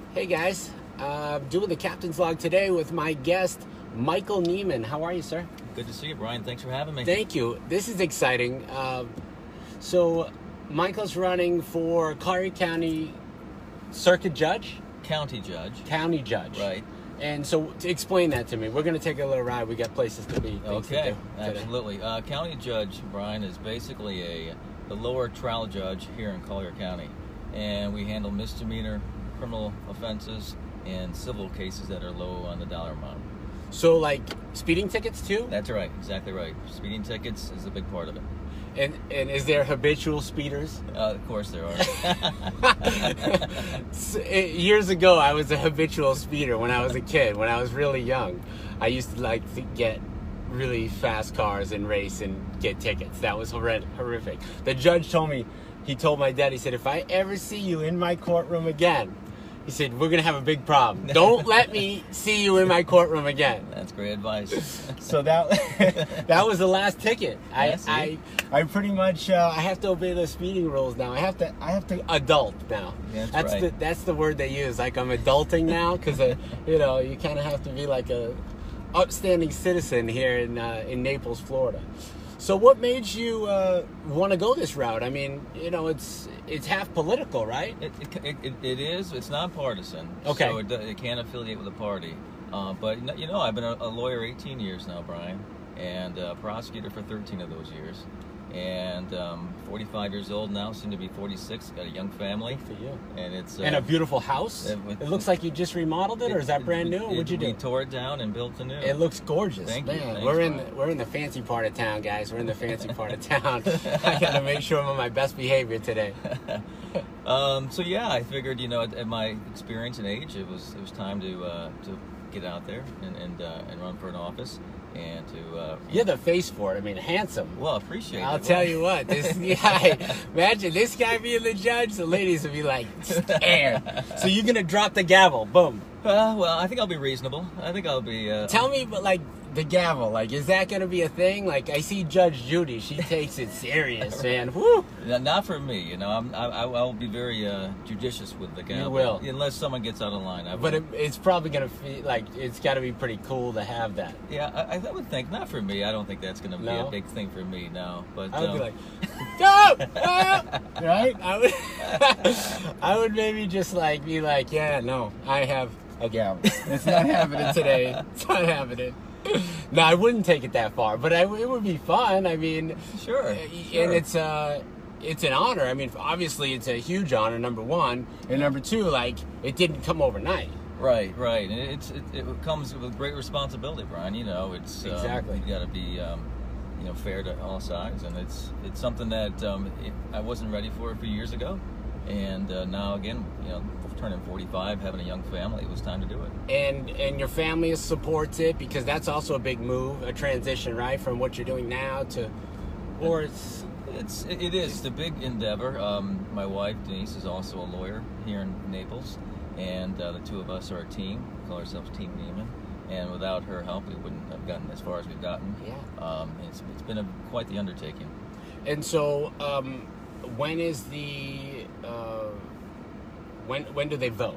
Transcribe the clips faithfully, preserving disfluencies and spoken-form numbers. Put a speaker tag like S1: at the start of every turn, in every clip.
S1: Hey guys, uh, doing the Captain's Log today with my guest, Michael Neiman. How are you, sir?
S2: Good to see you, Brian. Thanks for having me.
S1: Thank you. This is exciting. Uh, so, Michael's running for Collier County Circuit Judge?
S2: County Judge.
S1: County Judge.
S2: Right.
S1: And so, to explain that to me. We're going to take a little ride. We got places to be.
S2: Okay,
S1: to do
S2: absolutely. Uh, County Judge, Brian, is basically a the lower trial judge here in Collier County. And we handle misdemeanor criminal offenses and civil cases that are low on the dollar amount.
S1: So, like, speeding tickets too?
S2: That's right, exactly right. Speeding tickets is a big part of it.
S1: And and is there habitual speeders?
S2: Uh, of course there are.
S1: Years ago, I was a habitual speeder when I was a kid, when I was really young. I used to like to get really fast cars and race and get tickets. That was horrid- horrific. The judge told me, he told my dad, he said, if I ever see you in my courtroom again, he said, we're going to have a big problem. Don't let me see you in my courtroom again.
S2: That's great advice.
S1: So that that was the last ticket. I
S2: Yeah,
S1: I, I pretty much uh, I have to obey the speeding rules now. I have to I have to adult now.
S2: That's
S1: that's
S2: right.
S1: the that's the word they use. Like I'm adulting now because uh, you know you kind of have to be like a upstanding citizen here in uh, in Naples, Florida. So what made you uh, want to go this route? I mean, you know, it's it's half political, right?
S2: It, it, it, it is. It's nonpartisan.
S1: Okay.
S2: So it, it can't affiliate with a party. Uh, but, you know, I've been a, a lawyer eighteen years now, Brian, and a prosecutor for thirteen of those years. And um, forty-five years old now, soon to be forty-six. Got a young family.
S1: Good for you.
S2: And it's uh,
S1: And a beautiful house.
S2: it- it-
S1: It looks like you just remodeled it, or is that brand new?
S2: It,
S1: What'd you do?
S2: We tore it down and built a new.
S1: It looks gorgeous.
S2: Thank you.
S1: Man,
S2: Thanks,
S1: we're in
S2: Brian.
S1: we're in the fancy part of town, guys. We're in the fancy part of town. I gotta make sure I'm on my best behavior today.
S2: Um, so yeah, I figured, you know, at, at my experience and age, it was it was time to uh, to get out there and and, uh, and run for an office and to. Uh,
S1: You're the face for it. I mean, handsome.
S2: well, appreciate
S1: I'll
S2: it.
S1: tell you what, this guy, imagine this guy being the judge, the ladies would be like, stare. So you're gonna drop the gavel, boom.
S2: Uh, well, I think I'll be reasonable. I think I'll be. Uh,
S1: Tell me, but like, the gavel, like, is that gonna be a thing? Like, I see Judge Judy, she takes it serious, man. Woo!
S2: n- Not for me, you know. I'm, I, I I'll be very uh, judicious with the gavel.
S1: will.
S2: Unless someone gets out of line. I
S1: But
S2: will.
S1: it, it's probably gonna feel like, it's gotta be pretty cool to have that.
S2: Yeah, I, I would think not for me. I don't think that's going to be
S1: No?
S2: a big thing for me. No, but
S1: I would
S2: um,
S1: be like, go! Ah! Right? I would, I would maybe just like be like, yeah, no, I have a gavel. It's not happening today. It's not happening. No, I wouldn't take it that far, but I, it would be fun. I mean,
S2: sure,
S1: and
S2: sure.
S1: it's uh, it's an honor. I mean, obviously, it's a huge honor. Number one, and number two, like it didn't come overnight.
S2: Right, right. And it's it, it comes with great responsibility, Brian. You know, it's um,
S1: Exactly.
S2: you got to be um, you know fair to all sides, and it's it's something that um, it, I wasn't ready for a few years ago, and uh, now again, you know, turning forty-five, having a young family, it was time to do it.
S1: And and your family supports it because that's also a big move, a transition, right, from what you're doing now to, or it's
S2: It's it it is it's a big endeavor. Um, my wife Denise is also a lawyer here in Naples, and uh, the two of us are a team. We call ourselves Team Neiman. And without her help, we wouldn't have gotten as far as we've gotten.
S1: Yeah.
S2: Um, it's it's been a, quite the undertaking.
S1: And so, um, when is the uh, when when do they vote?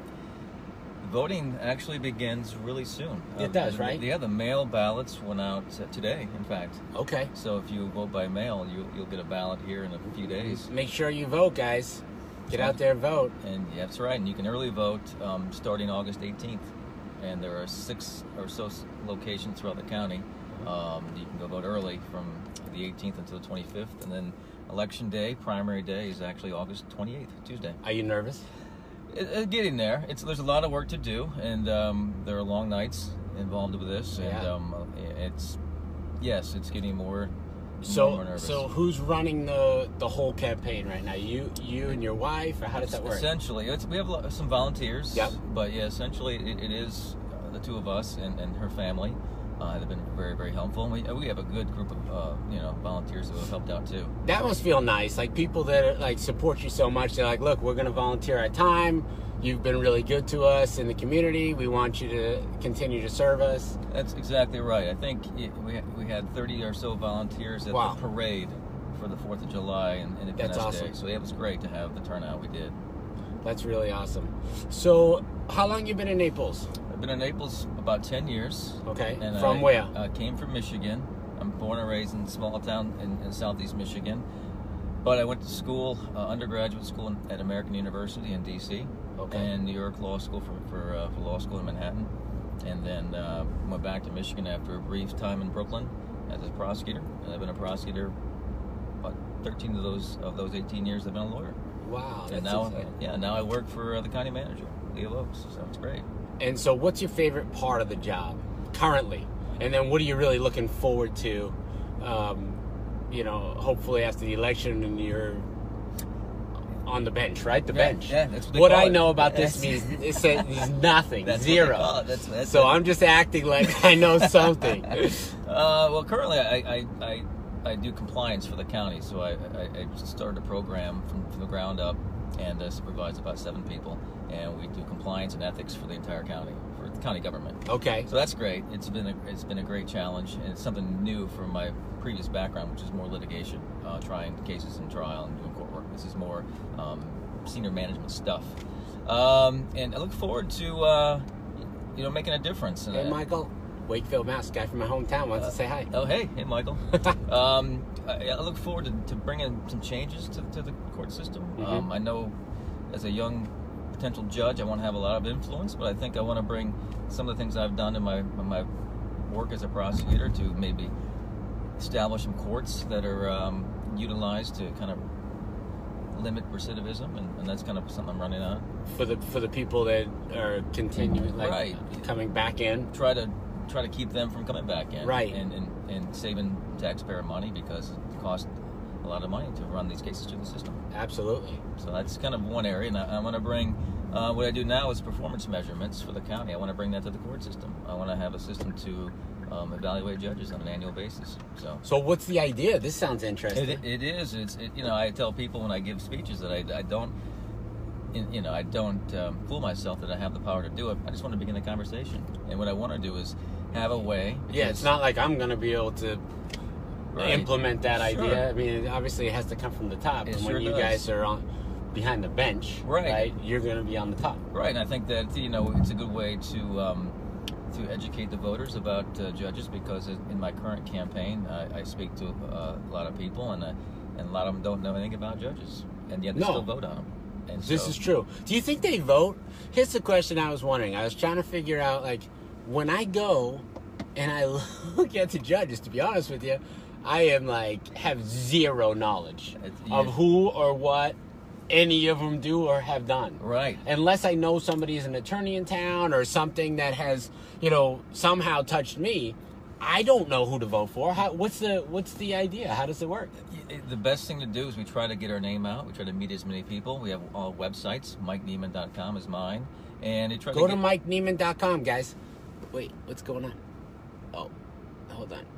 S2: Voting actually begins really soon.
S1: It
S2: Um,
S1: does,
S2: the-
S1: right?
S2: Yeah, the mail ballots went out uh, today, in fact.
S1: Okay.
S2: So if you vote by mail, you, you'll get a ballot here in a few days.
S1: Make sure you vote, guys. Get
S2: So-
S1: out there and vote.
S2: And yeah, that's right. And you can early vote um, starting August eighteenth. And there are six or so s- locations throughout the county. Um, you can go vote early from the eighteenth until the twenty-fifth. And then election day, primary day, is actually August twenty-eighth, Tuesday.
S1: Are you nervous?
S2: It, it, getting there. It's there's a lot of work to do, and um, there are long nights involved with this, and
S1: Yeah.
S2: um, it's yes, it's getting more. more and
S1: So
S2: more nervous.
S1: so who's running the the whole campaign right now? You you and your wife, or how does that work?
S2: Essentially, it's, we have lo- some volunteers.
S1: Yep.
S2: But yeah, essentially, it, it is uh, the two of us and, and her family. Uh, they've been very, very helpful. We, we have a good group of uh, you know volunteers who have helped out too.
S1: That must feel nice. Like people that like support you so much, they're like, look, we're going to volunteer our time. You've been really good to us in the community. We want you to continue to serve us.
S2: That's exactly right. I think it, we we had thirty or so volunteers at
S1: Wow.
S2: the parade for the Fourth of July and Independence
S1: That's awesome.
S2: Day. So it was great to have the turnout we did.
S1: That's really awesome. So how long you been in Naples?
S2: I've been in Naples about ten years.
S1: Okay.
S2: And
S1: From
S2: I,
S1: where?
S2: I came from Michigan. I'm born and raised in a small town in, in southeast Michigan. But I went to school, uh, undergraduate school in, at American University in D C
S1: Okay.
S2: and New York Law School for, for, uh, for law school in Manhattan. And then uh, went back to Michigan after a brief time in Brooklyn as a prosecutor. And I've been a prosecutor about thirteen of those of those eighteen years. I've been a lawyer.
S1: Wow. That's
S2: And now,
S1: exciting.
S2: yeah, now I work for uh, the county manager, Leo Oaks. So it's great.
S1: And so, what's your favorite part of the job currently? And then, what are you really looking forward to? Um, you know, hopefully after the election, and you're on the bench, right? The
S2: Yeah,
S1: bench.
S2: yeah, that's what they
S1: what
S2: call
S1: I
S2: it.
S1: know about
S2: Yeah.
S1: this means it says means nothing,
S2: That's
S1: zero.
S2: What they call it. That's, that's
S1: So
S2: it.
S1: I'm just acting like I know something.
S2: Uh, well, currently I, I, I, I do compliance for the county, so I, I, I started a program from, from the ground up and uh, supervise about seven people, and we do compliance and ethics for the entire county, for the county government.
S1: Okay.
S2: So that's great. It's been a, it's been a great challenge, and it's something new from my previous background, which is more litigation, uh, trying cases in trial and doing court work. This is more um, senior management stuff, um, and I look forward to uh, you know making a difference. And
S1: Hey,
S2: I-
S1: Michael, Wakefield, Mass. Guy from my hometown wants
S2: Uh,
S1: to say hi.
S2: Oh, hey, hey, Michael. um, I, I look forward to, to bringing some changes to, to the court system.
S1: Mhm.
S2: Um, I know, as a young potential judge, I want to have a lot of influence, but I think I want to bring some of the things I've done in my in my work as a prosecutor to maybe establish some courts that are um, utilized to kind of limit recidivism, and, and that's kind of something I'm running on.
S1: For the for the people that are continuing, like
S2: Right.
S1: coming back in.
S2: Try to try to keep them from coming back in,
S1: Right.
S2: And and, and saving taxpayer money, because it costs a lot of money to run these cases through the system.
S1: Absolutely.
S2: So that's kind of one area, and I, I want to bring uh, what I do now is performance measurements for the county. I want to bring that to the court system. I want to have a system to um, evaluate judges on an annual basis. So.
S1: So what's the idea? This sounds interesting.
S2: It, it is. It's. It, you know, I tell people when I give speeches that I, I don't, in- you know, I don't um, fool myself that I have the power to do it. I just want to begin the conversation, and what I want to do is have a way.
S1: Yeah, it's not like I'm going to be able to
S2: Right.
S1: implement that
S2: Sure.
S1: idea. I mean, obviously it has to come from the top.
S2: It
S1: and
S2: sure
S1: when you
S2: does.
S1: guys are on behind the bench,
S2: Right.
S1: you're going to be on the top.
S2: Right, and I think that you know it's a good way to um, to educate the voters about uh, judges, because in my current campaign, I, I speak to uh, a lot of people, and uh, and a lot of them don't know anything about judges, and yet they
S1: No.
S2: still vote on them. And
S1: This
S2: so-
S1: is true. Do you think they vote? Here's the question I was wondering. I was trying to figure out, like, when I go and I look at the judges, to be honest with you, I am like, have zero knowledge
S2: It's-
S1: of
S2: yeah.
S1: who or what any of them do or have done.
S2: Right.
S1: Unless I know somebody is an attorney in town or something that has, you know, somehow touched me, I don't know who to vote for. How, what's the what's the idea? How does it work?
S2: It- The best thing to do is we try to get our name out. We try to meet as many people. We have all websites. Mike Neiman dot com is mine, and we try
S1: Go
S2: to
S1: to
S2: get,
S1: Mike Neiman dot com, guys. Wait, what's going on? Oh, hold on.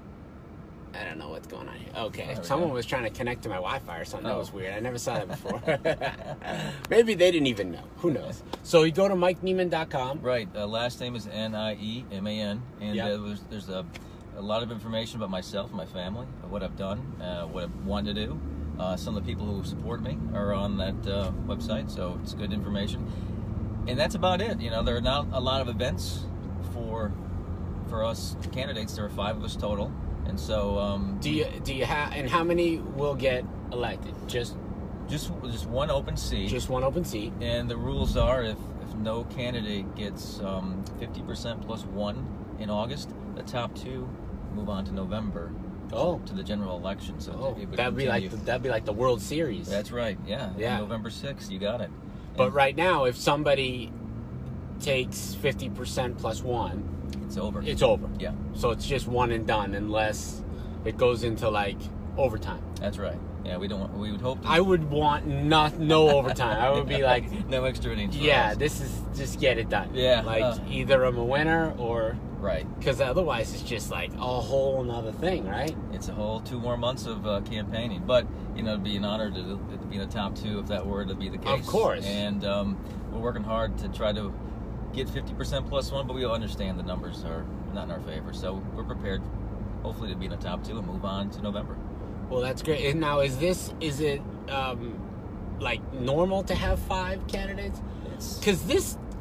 S1: I don't know what's going on here. Okay,
S2: There we
S1: someone
S2: go.
S1: was trying to connect to my Wi-Fi or something. That
S2: Oh.
S1: was weird. I never saw that before. Maybe they didn't even know. Who knows? So you go to Mike Neiman dot com.
S2: Right. Uh, last name is N I E M A N, and
S1: Yep.
S2: uh, there's, there's a, a lot of information about myself and my family, uh, what I've done, uh, what I want to do. Uh, some of the people who support me are on that uh, website, so it's good information. And that's about it. You know, there are not a lot of events for for us candidates. There are five of us total, and so um,
S1: Do you do you have and how many will get elected? Just
S2: just just one open seat.
S1: just one open seat.
S2: And the rules are, if, if no candidate gets um, fifty percent plus one in August, the top two move on to November
S1: Oh.
S2: to the general election. So
S1: Oh,
S2: it would
S1: that'd be like the,
S2: continue.
S1: that'd be like the World Series.
S2: That's right, yeah.
S1: Yeah.
S2: November sixth, you got it.
S1: But
S2: And
S1: right now, if somebody takes fifty percent plus one,
S2: it's over.
S1: it's over.
S2: Yeah,
S1: So it's just one and done unless it goes into like overtime.
S2: that's right. Yeah, we don't. Want, we would hope. To,
S1: I would want not no overtime. I would be like,
S2: no extra innings. for
S1: yeah,
S2: us.
S1: this is just get it done.
S2: Yeah,
S1: Like
S2: uh.
S1: either I'm a winner or
S2: Right.
S1: because otherwise it's just like a whole nother thing, right?
S2: It's a whole two more months of uh, campaigning, but you know, it'd be an honor to, to be in the top two if that were to be the case.
S1: Of course.
S2: And um, we're working hard to try to get fifty percent plus one, but we all understand the numbers are not in our favor, so we're prepared, hopefully, to be in the top two and move on to November.
S1: Well, that's great. And now, is this is it um, like normal to have five candidates?
S2: It's
S1: Because this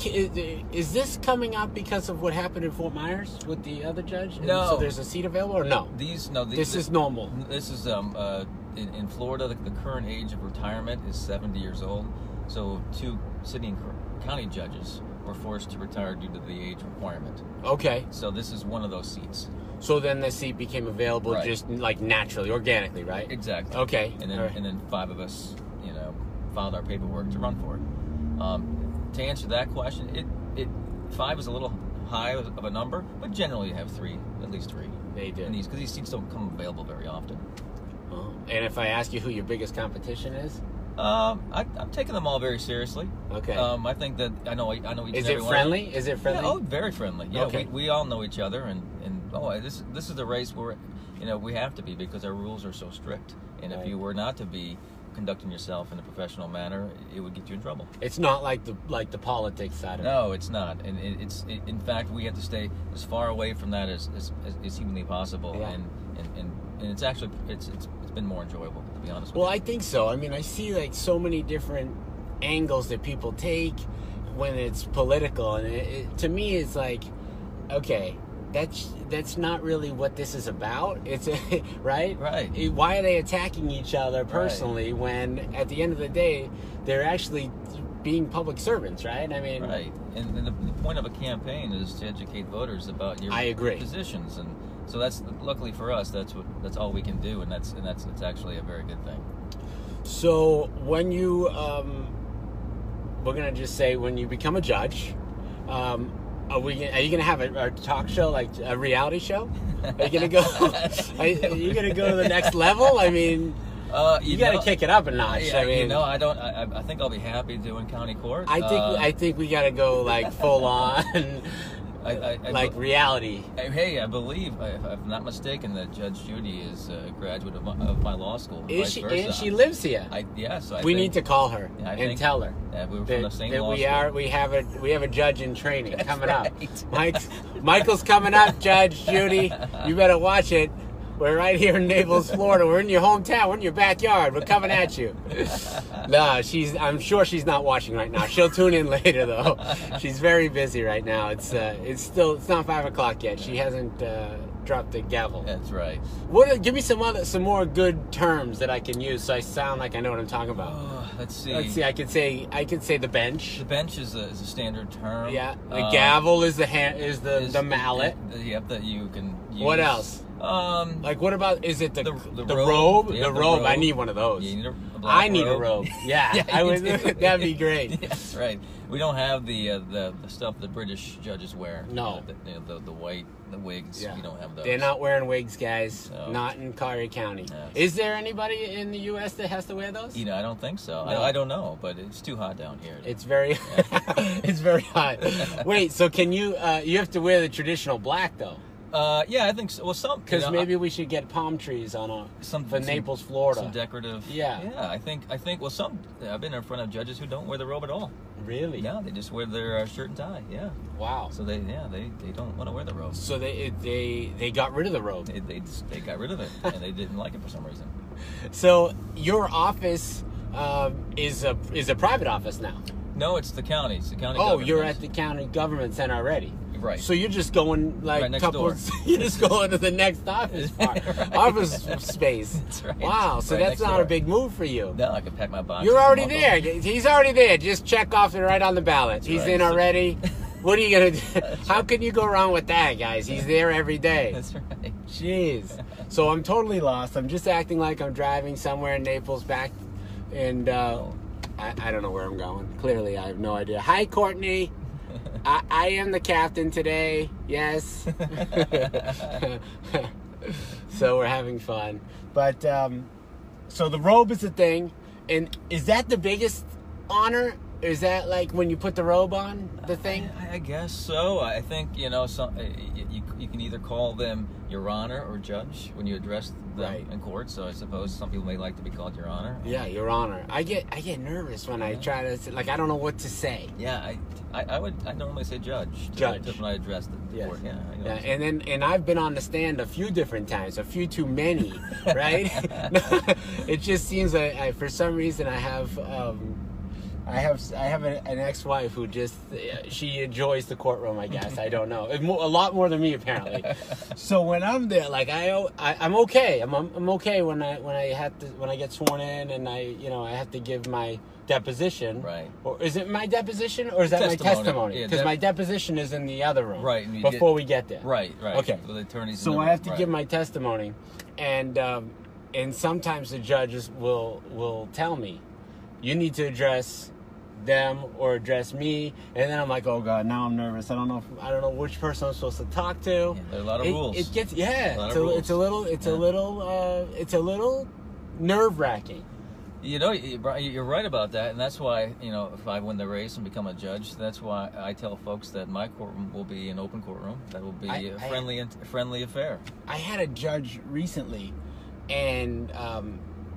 S1: Is, is this coming up because of what happened in Fort Myers with the other judge? And
S2: No.
S1: So there's a seat available, or no?
S2: These no. These,
S1: This is normal.
S2: This is um uh in, in Florida. The, the current age of retirement is seventy years old. So two city and county judges were forced to retire due to the age requirement.
S1: Okay.
S2: So this is one of those seats.
S1: So then the seat became available
S2: Right.
S1: just like naturally, organically, right?
S2: Exactly.
S1: Okay.
S2: And then
S1: All right.
S2: and then five of us, you know, filed our paperwork to run for it. Um, to answer that question, it it five is a little high of a number, but generally you have three, at least three.
S1: They did.
S2: In these because these seats don't come available very often.
S1: Oh. And if I ask you who your biggest competition is?
S2: Um, I, I'm taking them all very seriously.
S1: Okay.
S2: Um, I think that I know I know each
S1: Is
S2: and
S1: it
S2: every one of them.
S1: friendly? Is it friendly?
S2: Yeah, oh, very friendly. Yeah,
S1: Okay.
S2: we, we all know each other, and, and oh, this this is the race where, you know, we have to be because our rules are so strict. And
S1: Right.
S2: if you were not to be conducting yourself in a professional manner, it would get you in trouble.
S1: It's not like the like the politics side of it.
S2: No, it's not, and it, it's it, in fact we have to stay as far away from that as as, as, as humanly possible.
S1: Yeah.
S2: And, and, and, and it's actually it's, it's it's been more enjoyable, to be honest with
S1: Well,
S2: you.
S1: I think so. I mean, I see like so many different angles that people take when it's political, and it, it, to me, it's like, okay, that's that's not really what this is about. It's right,
S2: Right.
S1: It- why are they attacking each other personally when at the end of the day they're actually being public servants, right? I mean,
S2: Right, and, and the, the point of a campaign is to educate voters about your
S1: I agree.
S2: positions, and so that's luckily for us. That's what that's all we can do, and that's and that's it's actually a very good thing.
S1: So when you, um, we're gonna just say when you become a judge, um, are we? Are you gonna have a, a talk show, like a reality show? Are you gonna go? Are you, are you gonna go to the next level? I mean,
S2: Uh,
S1: you, got to kick it up a notch.
S2: I,
S1: I mean,
S2: you know, I don't. I, I think I'll be happy doing county court.
S1: I think
S2: Uh,
S1: I think we got to go like full on,
S2: I, I, I,
S1: like reality.
S2: Hey, I believe, if I'm not mistaken, that Judge Judy is a graduate of my, of my law school. And
S1: Is
S2: vice
S1: she?
S2: versa.
S1: And she lives here.
S2: I, yes, I
S1: we
S2: think,
S1: need to call her
S2: Yeah, I
S1: and
S2: think-
S1: tell her
S2: Yeah, we were
S1: that,
S2: from the same
S1: that
S2: law
S1: we
S2: school.
S1: are. We have a we have a judge in training
S2: That's
S1: coming up.
S2: right.
S1: Mike, Michael's coming up, Judge Judy. You better watch it. We're right here in Naples, Florida. We're in your hometown. We're in your backyard. We're coming at you. No, she's. I'm sure she's not watching right now. She'll tune in later, though. She's very busy right now. It's. Uh, it's still. It's not five o'clock yet. She hasn't uh, dropped the gavel.
S2: That's right.
S1: What? Give me some other, some more good terms that I can use, so I sound like I know what I'm talking about.
S2: Oh, let's see.
S1: Let's see. I could say. I could say the bench.
S2: The bench is a, is a standard term.
S1: Yeah. The
S2: Um,
S1: gavel is the hand. Is the
S2: is
S1: the mallet.
S2: The, the, yep, that you can use.
S1: What else?
S2: Um,
S1: Like, what about, is it the,
S2: The-
S1: the,
S2: the
S1: robe?
S2: robe. Yeah,
S1: the
S2: the
S1: robe. I
S2: robe.
S1: need one of those.
S2: you need a, a black
S1: I need
S2: robe.
S1: a robe. Yeah,
S2: Yeah,
S1: I
S2: you
S1: would.
S2: do.
S1: That'd be great.
S2: Yes, right. We don't have the uh, the, the stuff that British judges wear.
S1: No.
S2: Uh, the, you know, the, the white, the wigs.
S1: Yeah.
S2: We don't have those.
S1: They're not wearing wigs, guys.
S2: No.
S1: Not in Collier County.
S2: Yes.
S1: Is there anybody in the U S that has to wear those?
S2: You know, I don't think so.
S1: No.
S2: I, I don't know, but it's too hot down here.
S1: It's very, it's very hot. Wait, so can you? Uh, you have to wear the traditional black though,
S2: Uh, yeah, I think so. Well, some
S1: because
S2: you know,
S1: maybe we should get palm trees on a
S2: some
S1: for
S2: some-
S1: Naples, Florida.
S2: Some decorative.
S1: Yeah.
S2: Yeah, I think I think well, some I've been in front of judges who don't wear the robe at all.
S1: Really?
S2: Yeah, they just wear their uh, shirt and tie. Yeah.
S1: Wow.
S2: So they yeah they, they don't want to wear the robe.
S1: So they it, they they got rid of the robe.
S2: They they, just, they got rid of it and they didn't like it for some reason.
S1: So your office um, is a is a private office now.
S2: No, it's the county. It's the county.
S1: Oh,
S2: government.
S1: you're at the county government center already.
S2: Right.
S1: So you're just going like
S2: Right next
S1: couple.
S2: door.
S1: You're just going to the next office part,
S2: Right.
S1: office space.
S2: That's right.
S1: Wow. So
S2: Right
S1: that's
S2: next
S1: not
S2: door.
S1: a big move for you.
S2: No, I can pack my boxes.
S1: You're
S2: and
S1: already
S2: walk
S1: there.
S2: over.
S1: He's already there. Just check off it right on the ballot. He's
S2: right.
S1: in
S2: So-
S1: already. What are you gonna do? How can you go wrong with that, guys? He's there every day.
S2: That's right.
S1: Jeez. So I'm totally lost. I'm just acting like I'm driving somewhere in Naples back, and uh,
S2: Oh.
S1: I, I don't know where I'm going. Clearly, I have no idea. Hi, Courtney. I, I am the captain today. Yes. So we're having fun. But, um, so the robe is the thing. And is that the biggest honor? Is that like when you put the robe on, the thing?
S2: I, I guess so. I think you know some. uh, You, you, you can either call them Your Honor or Judge when you address them
S1: Right.
S2: in court. So I suppose some people may like to be called Your Honor.
S1: Yeah, Your Honor. I get I get nervous when I try to, like, I don't know what to say.
S2: Yeah, I, I, I would. I normally say Judge. to-
S1: Judge.
S2: to when I address the
S1: Yes.
S2: court. Yeah. I know.
S1: Yeah, and then and I've been on the stand a few different times, a few too many, right? It just seems like I, for some reason I have um, I have I have a, an ex-wife who just she enjoys the courtroom. I guess I don't know a lot more than me apparently. So when I'm there, like I, I I'm okay. I'm I'm okay when I when I have to when I get sworn in and I you know I have to give my deposition.
S2: Right.
S1: Or is it my deposition or is that
S2: Testimony.
S1: my testimony?
S2: Yeah,
S1: Because
S2: dep-
S1: my deposition is in the other room.
S2: Right, and you
S1: Before
S2: get-
S1: we get there.
S2: Right, right.
S1: Okay.
S2: The attorneys.
S1: So
S2: in the
S1: I have to
S2: room,
S1: give
S2: right.
S1: my testimony, and um, and sometimes the judges will will tell me, you need to address them or address me, and then I'm like, oh god, now I'm nervous. I don't know. If, I don't know which person I'm supposed to talk to.
S2: Yeah, there are a lot of
S1: it,
S2: rules.
S1: It gets yeah.
S2: A lot
S1: It's
S2: of
S1: a,
S2: rules.
S1: it's a little. It's
S2: Yeah.
S1: a little. Uh, it's a little nerve wracking.
S2: You know, you- you're right about that, and that's why, you know, if I win the race and become a judge, that's why I tell folks that my courtroom will be an open courtroom. That will be
S1: I-
S2: a
S1: I-
S2: friendly, a friendly affair.
S1: I had a judge recently, and um,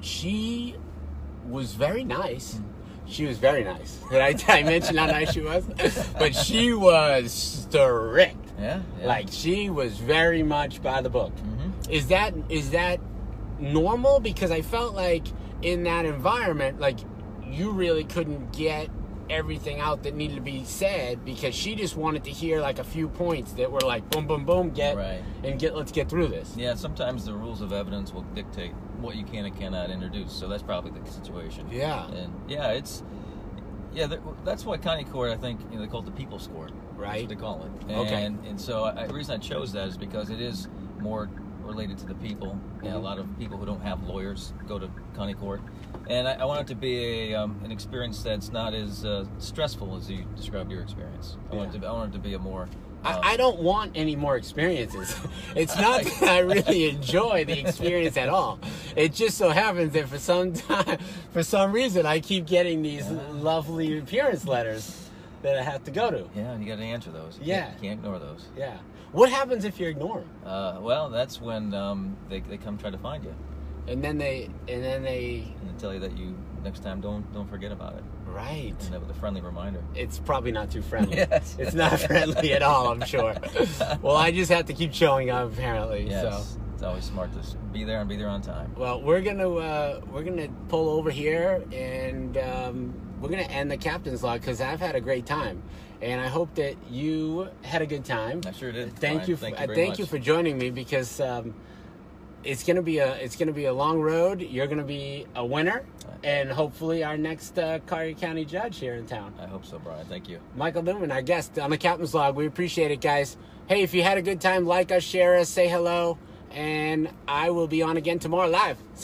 S1: she was very nice. She was very nice. Did I, I mention how nice she was? But she was strict.
S2: Yeah, yeah.
S1: Like she was very much by the book.
S2: Mhm.
S1: Is that is that normal? Because I felt like in that environment, like you really couldn't get everything out that needed to be said because she just wanted to hear like a few points that were like boom, boom, boom, get
S2: Right.
S1: and get. Let's get through this.
S2: Yeah, sometimes the rules of evidence will dictate what you can and cannot introduce. So that's probably the situation.
S1: Yeah.
S2: And yeah, it's yeah. there- That's why county court, I think, you know, they call it the people's court.
S1: Right.
S2: That's what they call it. And,
S1: Okay.
S2: And so I, the reason I chose that is because it is more related to the people. And a
S1: Mhm.
S2: lot of people who don't have lawyers go to county court. And I, I want it to be a, um, an experience that's not as uh, stressful as you described your experience. I, want
S1: Yeah.
S2: it to, I want it to be a more um,
S1: I, I don't want any more experiences. It's not that I really enjoy the experience at all. It just so happens that for some time, for some reason, I keep getting these lovely appearance letters that I have to go to.
S2: yeah, and you got to answer those. You
S1: Yeah.
S2: can't, you can't ignore those.
S1: Yeah. What happens if you ignore them?
S2: Uh, well, that's when um, they, they come try to find you,
S1: And then they, and then they,
S2: and they tell you that you next time don't don't forget about it,
S1: right.
S2: and that with a friendly reminder.
S1: It's probably not too friendly.
S2: Yes.
S1: It's not friendly at all, I'm sure. Well, I just have to keep showing up apparently.
S2: Yes,
S1: So.
S2: it's always smart to s- be there and be there on time.
S1: Well, we're gonna uh, we're gonna pull over here and um, we're gonna end the captain's log because I've had a great time, and I hope that you had a good time.
S2: I sure did.
S1: Thank
S2: Brian.
S1: you. For,
S2: Thank you
S1: uh,
S2: very
S1: thank
S2: much.
S1: you for joining me because um, it's gonna be a it's gonna be a long road. You're gonna be a winner, and hopefully our next uh, Collier County judge here in town.
S2: I hope so, Brian. Thank you.
S1: Michael Newman, our guest on the Captain's Log. We appreciate it, guys. Hey, if you had a good time, like us, share us, say hello, and I will be on again tomorrow live. See